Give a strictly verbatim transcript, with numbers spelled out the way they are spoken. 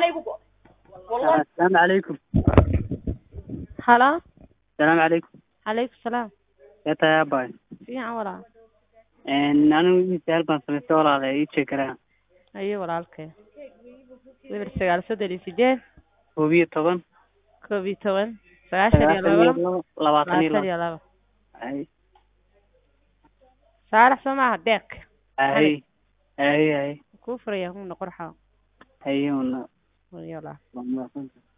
السلام عليكم. هلا السلام عليكم. عليكم السلام. يا تابعي في عورة ان انا مثال بان سميتو ولا اي شكرا ايوه walaalkay wiil sagaal soddon iyo sideed koob iyo toban koob iyo toban sagaashan iyo laba labaatan iyo labaatan iyo laba laba ay saalax soomaa deeq ay ay ay ku furaya huu noqon xaa ayuuna wala والله